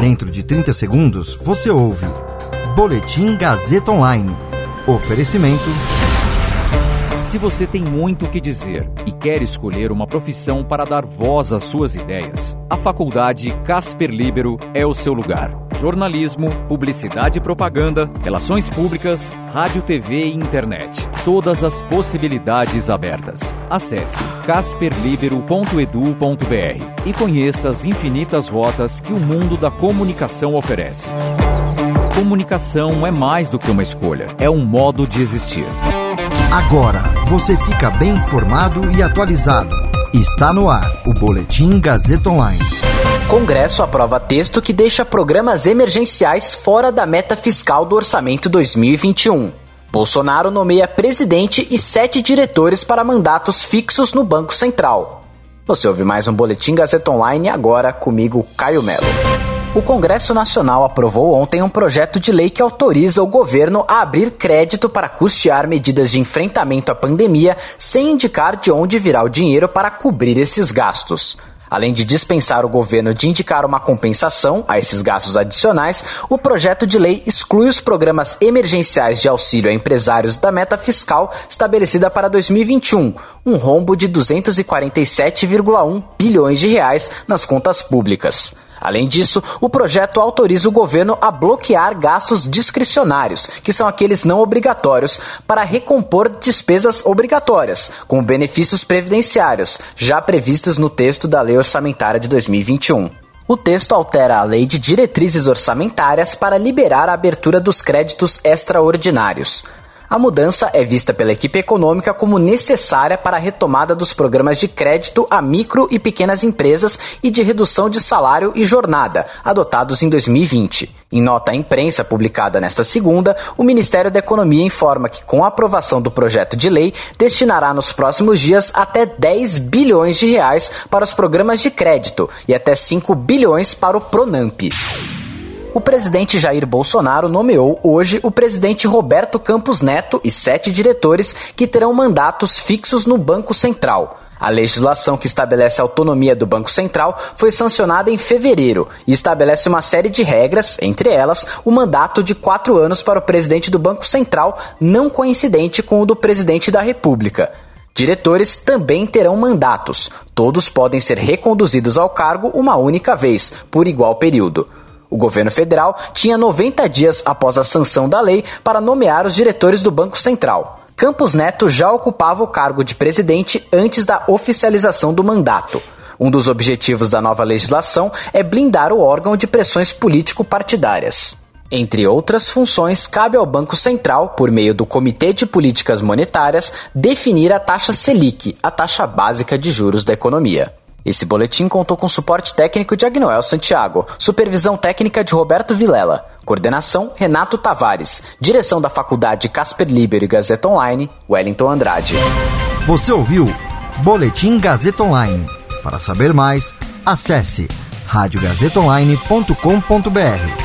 Dentro de 30 segundos, você ouve Boletim Gazeta Online. Oferecimento... Se você tem muito o que dizer e quer escolher uma profissão para dar voz às suas ideias, a Faculdade Casper Líbero é o seu lugar. Jornalismo, publicidade e propaganda, relações públicas, rádio, TV e internet. Todas as possibilidades abertas. Acesse casperlibero.edu.br e conheça as infinitas rotas que o mundo da comunicação oferece. Comunicação é mais do que uma escolha, é um modo de existir. Agora você fica bem informado e atualizado. Está no ar o Boletim Gazeta Online. Congresso aprova texto que deixa programas emergenciais fora da meta fiscal do orçamento 2021. Bolsonaro nomeia presidente e 7 diretores para mandatos fixos no Banco Central. Você ouve mais um Boletim Gazeta Online agora comigo, Caio Melo. O Congresso Nacional aprovou ontem um projeto de lei que autoriza o governo a abrir crédito para custear medidas de enfrentamento à pandemia sem indicar de onde virá o dinheiro para cobrir esses gastos. Além de dispensar o governo de indicar uma compensação a esses gastos adicionais, o projeto de lei exclui os programas emergenciais de auxílio a empresários da meta fiscal estabelecida para 2021, um rombo de 247,1 bilhões de reais nas contas públicas. Além disso, o projeto autoriza o governo a bloquear gastos discricionários, que são aqueles não obrigatórios, para recompor despesas obrigatórias, com benefícios previdenciários, já previstos no texto da Lei Orçamentária de 2021. O texto altera a Lei de Diretrizes Orçamentárias para liberar a abertura dos créditos extraordinários. A mudança é vista pela equipe econômica como necessária para a retomada dos programas de crédito a micro e pequenas empresas e de redução de salário e jornada, adotados em 2020. Em nota à imprensa publicada nesta segunda, o Ministério da Economia informa que, com a aprovação do projeto de lei, destinará nos próximos dias até 10 bilhões de reais para os programas de crédito e até 5 bilhões para o Pronamp. O presidente Jair Bolsonaro nomeou hoje o presidente Roberto Campos Neto e 7 diretores que terão mandatos fixos no Banco Central. A legislação que estabelece a autonomia do Banco Central foi sancionada em fevereiro e estabelece uma série de regras, entre elas o mandato de 4 anos para o presidente do Banco Central, não coincidente com o do presidente da República. Diretores também terão mandatos. Todos podem ser reconduzidos ao cargo uma única vez, por igual período. O governo federal tinha 90 dias após a sanção da lei para nomear os diretores do Banco Central. Campos Neto já ocupava o cargo de presidente antes da oficialização do mandato. Um dos objetivos da nova legislação é blindar o órgão de pressões político-partidárias. Entre outras funções, cabe ao Banco Central, por meio do Comitê de Políticas Monetárias, definir a taxa Selic, a taxa básica de juros da economia. Esse boletim contou com suporte técnico de Agnoel Santiago, supervisão técnica de Roberto Vilela, coordenação Renato Tavares, direção da Faculdade Casper Líbero e Gazeta Online, Wellington Andrade. Você ouviu Boletim Gazeta Online. Para saber mais, acesse radiogazetaonline.com.br.